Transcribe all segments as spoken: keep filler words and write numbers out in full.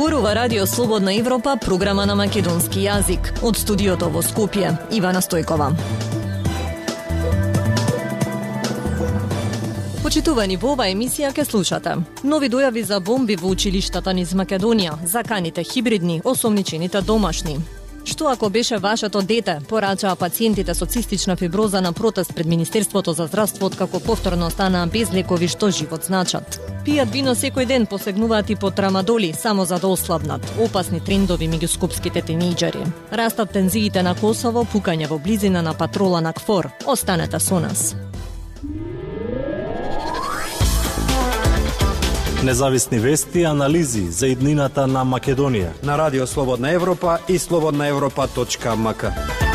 Зборува Радио Слободна Европа, програма на македонски јазик. Од студиото во Скопје, Ивана Стојкова. Почитувани, во оваа емисија ке слушате: нови дојави за бомби во училиштата низ Македонија, заканите хибридни, осомничените домашни. Што ако беше вашето дете, порачаа пациентите со цистична фиброза на протест пред Министерството за здравство, откако повторно останаа без лекови што живот значат. Пијат вино секој ден, посегнуваат и по трамадоли само за да ослабнат. Опасни трендови меѓу скопските тинејџери. Растат тензиите на Косово, пукање во близина на патрола на КФОР. Останете со нас. Независни вести и анализи за иднината на Македонија на Радио Слободна Европа и слободна европа точка ем ка.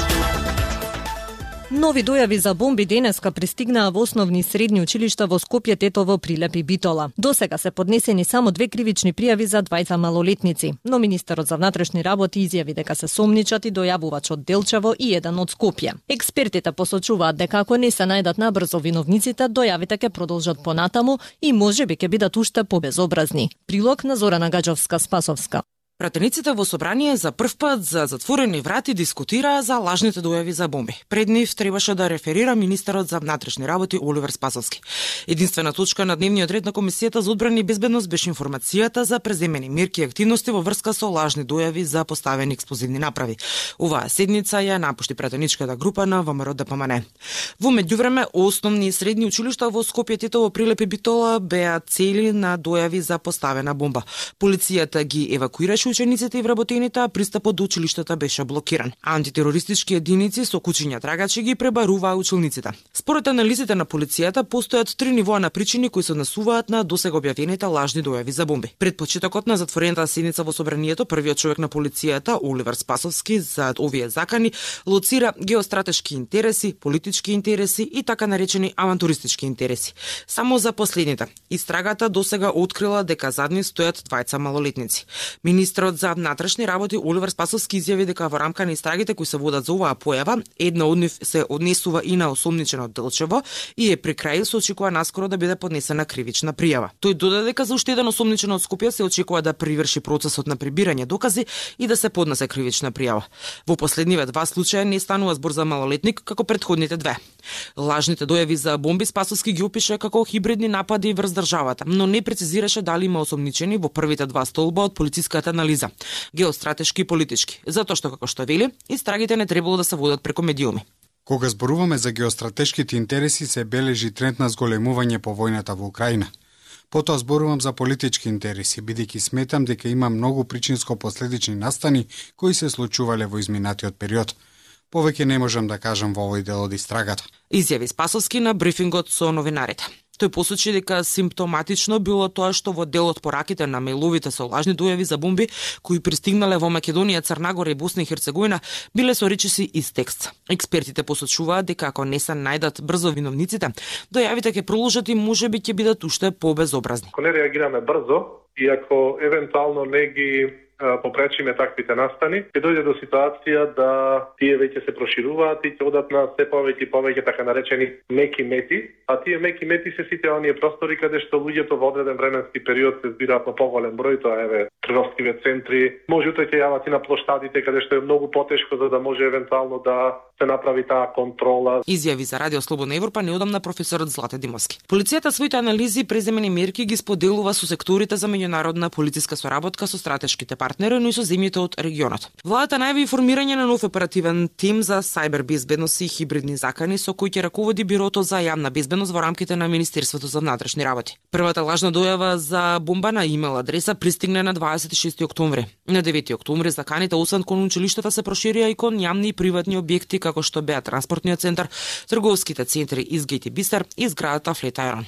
Нови дојави за бомби денеска пристигнаа во основни и средни училишта во Скопје, Тетово, Прилеп и Битола. Досега се поднесени само две кривични пријави за двајца малолетници, но министерот за внатрешни работи изјави дека се сомничат и дојавувач од Делчево и еден од Скопје. Експертите посочуваат дека ако не се најдат набрзо виновниците, дојавите ќе продолжат понатаму и можеби ќе бидат уште побезобразни. Прилог на Зорана Гаджовска-Спасовска. Пратениците во собрание за прв пат за затворени врати дискутираа за лажните дојави за бомби. Пред нив требаше да реферира министерот за внатрешни работи Оливер Спасовски. Единствена точка на дневниот ред на Комисијата за одбрана и безбедност беше информацијата за преземени мерки и активности во врска со лажни дојави за поставени експлозивни направи. Оваа седница ја напушти пратеничката група на ВМРО Д П М Н. Во меѓувреме, основни и средни училишта во Скопје, Тетово, Прилеп и Битола беа цели на дојави за поставена бомба. Полицијата ги евакуираше учениците и вработените, а пристапот до училиштата беше блокиран. Антитерористички единици со кучиња трагачи ги пребаруваа училниците. Според анализите на полицијата, постојат три нивоа на причини кои се однесуваат на досега објавените лажни дојави за бомби. Пред почетокот на затворената седница во собранието, првиот човек на полицијата, Оливер Спасовски, за овие закани, лоцира геостратешки интереси, политички интереси и така наречени авантуристички интереси. Само за последните, истрагата досега открила дека зад нив стојат двајца малолетници. Министерот за внатрешни работи Оливер Спасовски изјави дека во рамка на истрагите кои се водат за оваа појава, една од нив се однесува и на осомничено Делчево и е при крај се очекува наскоро да биде поднесена кривична пријава. Тој додаде дека за уште еден осомничен од Скопје се очекува да приврши процесот на прибирање докази и да се поднесе кривична пријава. Во последниве два случаја не станува збор за малолетник како претходните две. Лажните дојави за бомби Спасовски ги опише како хибридни напади врз државата, но не прецизираше дали има осомничени во првите два столба од полициската анализа, геостратешки и политички, затоа што, како што вели, истрагите не требало да се водат преку медиуми. Кога зборуваме за геостратешките интереси, се бележи тренд на зголемување по војната во Украина. Потоа зборувам за политички интереси, бидејќи сметам дека има многу причинско-последични настани кои се случувале во изминатиот период. Повеќе не можам да кажам во овој дел од истрагата. Изјави Спасовски на брифингот со новинарите. Тој посочи дека симптоматично било тоа што во дел од пораките на мејловите со лажни дојави за бомби кои пристигнале во Македонија, Црна Гора и Босна и Херцеговина биле со речиси из текст. Експертите посочуваат дека ако не се најдат брзо виновниците, дојавите ќе продолжат и можеби ќе бидат уште побезобразни. Ако не реагираме брзо и ако евентуално не ги попречиме таквите настани, ќе дојде до ситуација да тие веќе се прошируваат и ќе одат на се повеќе и повеќе така наречени меки мети, а тие меки мети се сите оние простори каде што луѓето во одреден временски период се збираат на поголем број, тоа еве трговскиве центри, може утре ќе јават и на плоштадите каде што е многу потешко за да може евентуално да се направи таа контрола. Изјави за Радио Слободна Европа неодамна професорот Злате Димовски. Полицијата своите анализи и преземени мерки ги споделува со секторите за меѓународна полициска соработка со стратешките партнери, но и со земјите од регионот. Владата најави формирање на нов оперативен тим за сајбер безбедност и хибридни закани со кој ќе раководи Бирото за јавна безбедност во рамките на Министерството за внатрешни работи. Првата лажна дојава за бомба на имейл адреса пристигна на дваесет и шести октомври. На девети октомври заканите освен кон училиштата се проширија и кон јавни и приватни објекти како што беа транспортниот центар, трговските центри Изгейт и Бистер и зградата Флетајрон.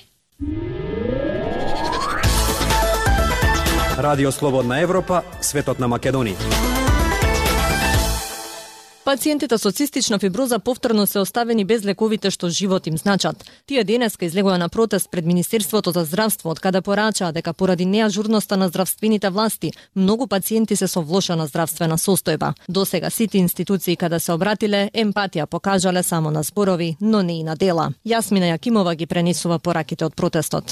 Радио Слободна Европа, светот на Македонија. Пациентите со цистична фиброза повторно се оставени без лековите што живот им значат. Тие денеска излегоа на протест пред Министерството за здравство, од каде порачаа дека поради неажурноста на здравствените власти, многу пациенти се со влошена здравствена состојба. Досега сите институции каде се обратиле, емпатија покажале само на зборови, но не и на дела. Јасмина Јакимова ги пренесува пораките од протестот.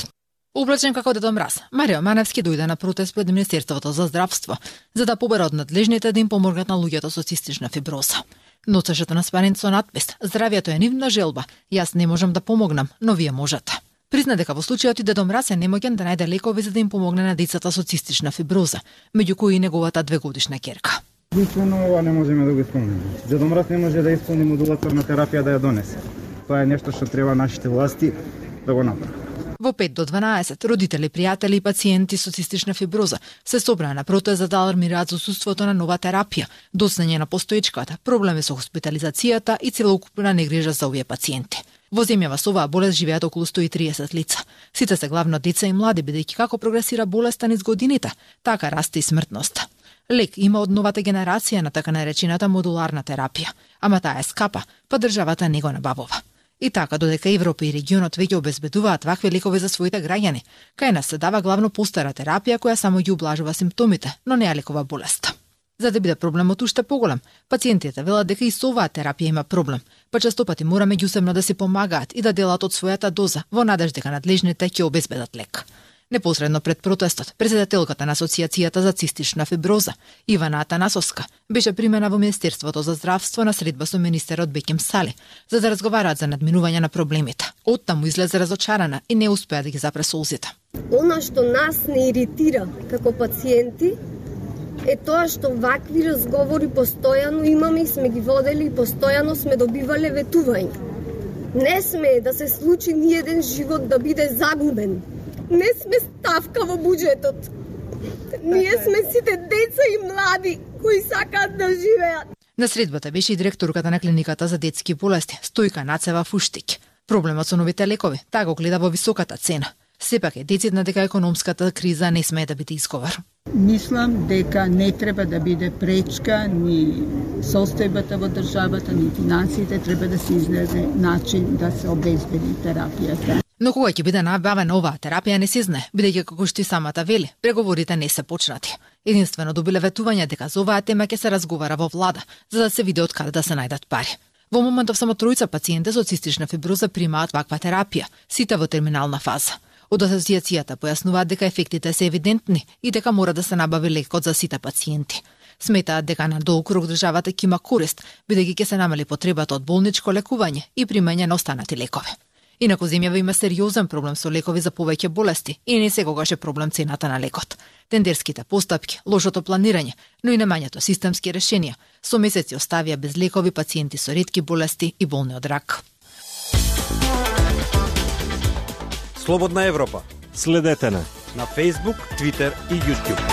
Облечен како Дедо Мраз, Марио Маневски дојде на протест пред Министерството за здравство, за да побара од надлежните да им помогнат на луѓето со цистична фиброза. Носеше транспарент со надпис: "Здравјето е нивна желба, јас не можам да помогнам, но вие можете." Призна дека во случајот и Дедо Мраз е немоќен да најде лекови за да им помогне на децата со цистична фиброза, меѓу кои и неговата двегодишна керка. Единствено ова не можеме да го исполниме. Дедо Мраз не може да исполни модулаторна терапија да ја донесе. Тоа е нешто што треба нашите власти да го направат. Во пет до дванаесет родители, пријатели и пациенти со цистична фиброза се собраа на протест за да алармираат за отсуството на нова терапија, доцнење на постоечката, проблеми со хоспитализацијата и целокупна негрижа за овие пациенти. Во земјава со оваа болест живеат околу сто и триесет лица. Сите се главно деца и млади, бидејќи како прогресира болеста низ годините, така расте и смртноста. Лек има од новата генерација на така наречената модуларна терапија, ама таа е скапа, па државата не го набавува. И така, додека Европа и регионот веќе обезбедуваат вакви лекови за своите граѓани, кај нас се дава главно постара терапија која само ги ублажува симптомите, но не ја лекува болеста. За да биде проблемот уште поголем, пациентите велат дека и со оваа терапија има проблем, па честопати мора меѓусебно да си помагаат и да делат од својата доза во надеж дека надлежните ќе обезбедат лек. Непосредно пред протестот, председателката на Асоциацијата за цистична фиброза, Ивана Атанасовска, беше примена во Министерството за здравство на средба со министерот Беким Сали, за да разговараат за надминување на проблемите. Оттаму излезе разочарана и не успеа да ги запре солзите. Она што нас не иритира како пациенти е тоа што вакви разговори постојано имаме и сме ги водели и постојано сме добивале ветување. Не сме да се случи ни еден живот да биде загубен. Не сме ставка во буџетот. Ние сме сите деца и млади кои сакаат да живеат. На средбата беше и директорката на клиниката за детски болести, Стојка Нацева Фуштик. Проблемот со новите лекови, таа го гледа во високата цена. Сепак е децидна дека економската криза не смее да биде изговор. Мислам дека не треба да биде пречка ни состојбата во државата, ни финансите, треба да се изнајде начин да се обезбеди терапијата. Но кога ќе биде набавена оваа терапија не се знае, бидејќи како што и самата вели, преговорите не се почнати. Единствено добиле ветување дека за оваа тема ќе се разговара во влада, за да се види од каде да се најдат пари. Во моментов само тројца пациенти со цистична фиброза примаат ваква терапија, сите во терминална фаза. Од асоциацијата појаснуваат дека ефектите се евидентни и дека мора да се набави лекот за сите пациенти. Сметаат дека на долг рок државата ќе има корист, бидејќи ќе се намали потребата од болничко лекување и примање на останати лекови. Инаку земјава има сериозен проблем со лекови за повеќе болести и не секогаш е проблем цената на лекот. Тендерските постапки, лошото планирање, но и немањето системски решенија со месеци оставија без лекови пациенти со ретки болести и болни од рак. Слободна Европа. Следете на на Facebook, Twitter и YouTube.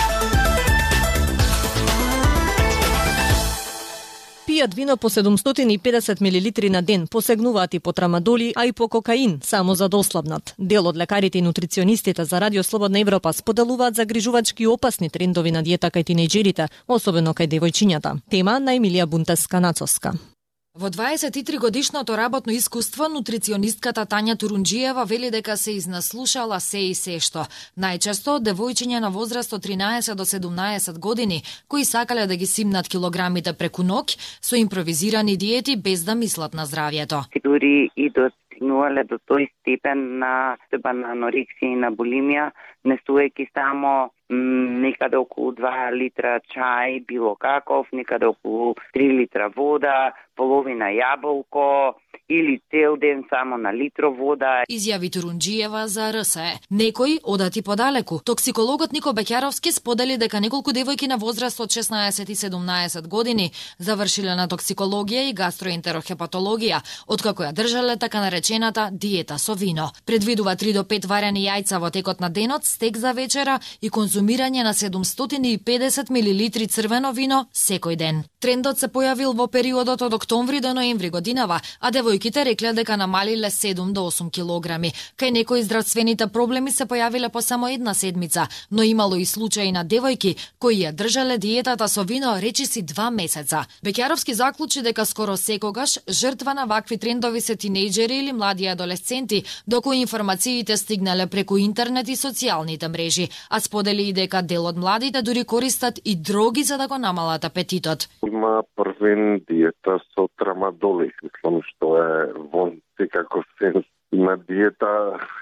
Пијат вино по седумстотини и педесет милилитри на ден, посегнуваат и по трамадоли, а и по кокаин, само за да ослабнат. Дел од лекарите и нутриционистите за Радио Слободна Европа споделуваат загрижувачки опасни трендови на диета кај тинејџерите, особено кај девојчињата. Тема на Емилија Бунтеска-Нацовска. Во дваесет и три годишното работно искуство, нутриционистката Тања Турунџиева вели дека се изнаслушала се и се што. Најчесто девојчиња на возраст од тринаесет до седумнаесет години, кои сакале да ги симнат килограмите преку ноќ, со импровизирани диети без да мислат на здравјето. Дури и достигнувале до тој степен на степен на анорексија и на булимија, несувајќи само некаде околу два литра чај, било каков, некаде околу три литра вода, половина јаболко или цел ден само на литро вода. Изјави Турунџиева за РСЕ. Некој одати подалеку. Токсикологот Нико Беќаровски сподели дека неколку девојки на возраст од шеснаесет и седумнаесет години завршиле на токсикологија и гастроентерохепатологија, откако ја држале така наречената диета со вино. Предвидува три до пет варени јајца во текот на денот, стек за вечера и конзумирање на седумстотини и педесет милилитри црвено вино секој ден. Трендот се појавил во периодот од октомври до ноември годинава, а девојките рекле дека намалиле седум до осум килограми. Кај некои здравствените проблеми се појавиле по само една седмица, но имало и случаи на девојки кои ја држале диетата со вино речиси два месеца. Беќаровски заклучи дека скоро секогаш жртва на вакви трендови се тинејџери или млади адолесценти, доколку информациите стигнале преку интернет и социјалните мрежи, а сподели и дека дел од младите дури користат и дроги за да го намалат апетитот. Има првен диета со трамадоли, мислам што е вон секако се на диета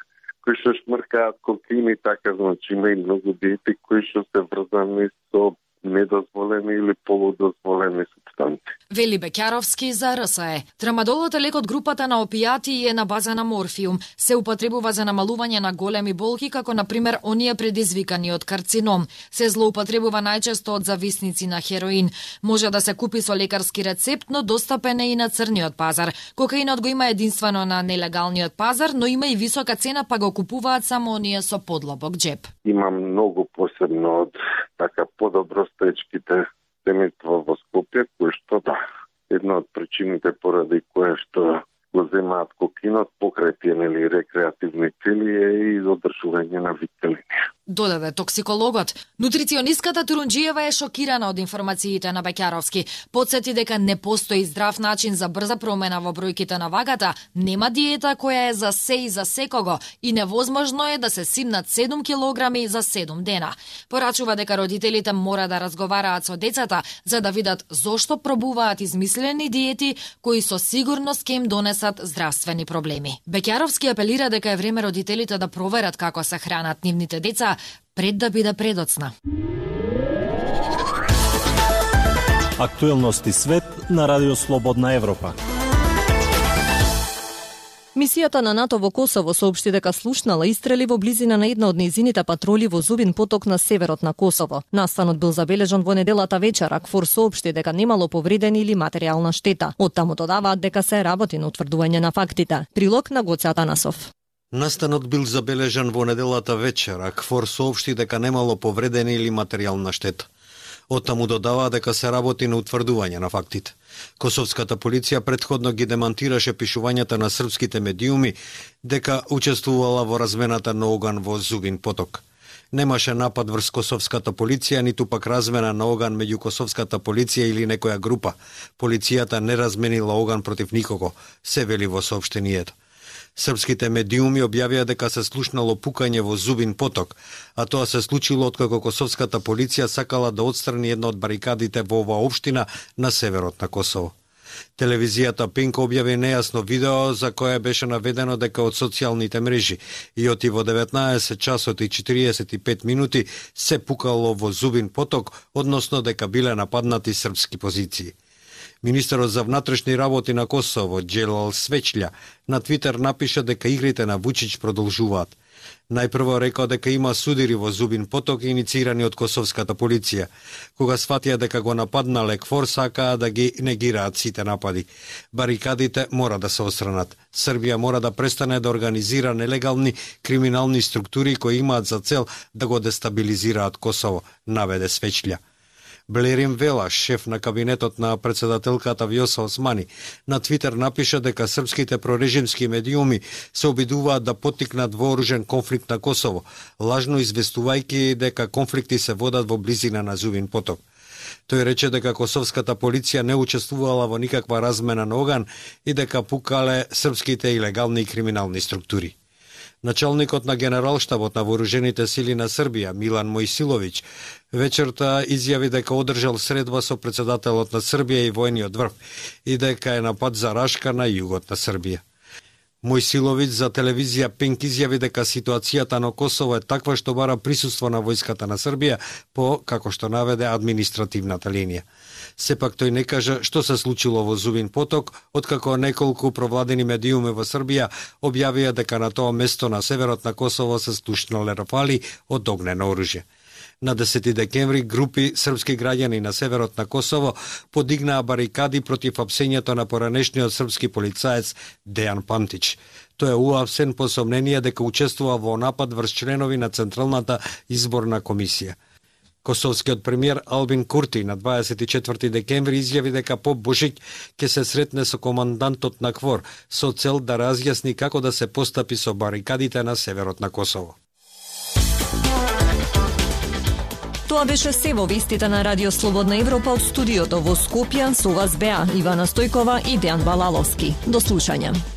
кои што шмркаат кокаин и така, значи има и многу диети кои што се врзани со недозволени или полудозволени супстанци. Вели Бекјаровски за Р С Е. Трамадолот е лек од групата на опијати и е на база на морфиум. Се употребува за намалување на големи болки, како на пример оние предизвикани од карцином. Се злоупотребува најчесто од зависници на хероин. Може да се купи со лекарски рецепт, но достапен е и на црниот пазар. Кокаинот го има единствено на нелегалниот пазар, но има и висока цена, па го купуваат само оние со подлабок джеб. Има многу посебно од така подобростечките семејства во Скопје, кои што да, една од причините поради кои што го земаат кокаинот покрај тие нели рекреативни цели е и одржување на викелини. Додаде токсикологот. Нутриционистката Турунџиева е шокирана од информациите на Бекјаровски. Подсети дека не постои здрав начин за брза промена во бројките на вагата, нема диета која е за се и за секого и невозможно е да се симнат седум килограми за седум дена. Порачува дека родителите мора да разговараат со децата за да видат зошто пробуваат измислени диети кои со сигурност ќе им донесат здравствени проблеми. Бекјаровски апелира дека е време родителите да проверат како се хранат нивните деца пред да биде предоцна. Актуелности свет на Радио Слободна Европа. Мисијата на НАТО во Косово соопшти дека слушнала истрели во близина на една од нејзините патроли во Зубин поток на северот на Косово. Настанот бил забележан во неделата вечер, а КФОР соопшти дека немало повредени или материјална штета. Оттаму додаваат дека се работи на утврдување на фактите. Прилог на Гоце Атанасов. Настанот бил забележан во неделата вечер, а КФОР соопшти дека немало повредени или материјална штета. Оттаму додава дека се работи на утврдување на фактите. Косовската полиција претходно ги демантираше пишувањата на српските медиуми дека учествувала во размената на оган во Зубин поток. Немаше напад врз косовската полиција, ниту пак размена на оган меѓу косовската полиција или некоја група. Полицијата не разменила оган против никого, се вели во соопштението. Српските медиуми објавија дека се слушнало пукање во Зубин поток, а тоа се случило откако косовската полиција сакала да отстрани една од барикадите во оваа општина на северот на Косово. Телевизијата Пинк објави нејасно видео за кое беше наведено дека од социјалните мрежи и оти во деветнаесет часот и четириесет и пет минути се пукало во Зубин поток, односно дека биле нападнати српски позиции. Министерот за внатрешни работи на Косово, Джелал Свечља, на Твитер напиша дека игрите на Вучич продолжуваат. Најпрво рекол дека има судири во Зубин поток иницирани од косовската полиција. Кога сватија дека го нападнале КФОР, сакаа да ги негираат сите напади. Барикадите мора да се отстранат. Србија мора да престане да организира нелегални криминални структури кои имаат за цел да го дестабилизираат Косово, наведе Свечља. Блерин Велаш, шеф на кабинетот на председателката Вјоса Османи, на Твитер напиша дека српските прорежимски медиуми се обидуваат да поттикнат вооружен конфликт на Косово, лажно известувајќи дека конфликти се водат во близина на Зубин поток. Тој рече дека косовската полиција не учествувала во никаква размена на оган и дека пукале српските илегални и криминални структури. Началникот на Генералштабот на вооружените сили на Србија, Милан Мојсиловиќ, вечерта изјави дека одржал средба со председателот на Србија и војниот врв и дека е на пат за Рашка на југот на Србија. Мојсиловиќ за телевизија Пинк изјави дека ситуацијата на Косово е таква што бара присуство на војската на Србија по, како што наведе, административната линија. Сепак тој не кажа што се случило во Зубин поток, откако неколку провладени медиуми во Србија објавија дека на тоа место на северот на Косово се слушнале рафали од огнено оружје. На десети декември групи српски граѓани на северот на Косово подигнаа барикади против апсењето на поранешниот српски полицаец Дејан Пантич. Тој е уапсен по сомнение дека учествува во напад врз членови на Централната изборна комисија. Косовскиот премиер Албин Курти на дваесет и четврти декември изјави дека Поп Бошиќ ќе се сретне со командантот на КФОР со цел да разјасни како да се постапи со барикадите на северот на Косово. Тоа беше се во вестите на Радио Слободна Европа од студиото во Скопје. Со вас беа Ивана Стојкова и Дејан Балаловски. До слушање.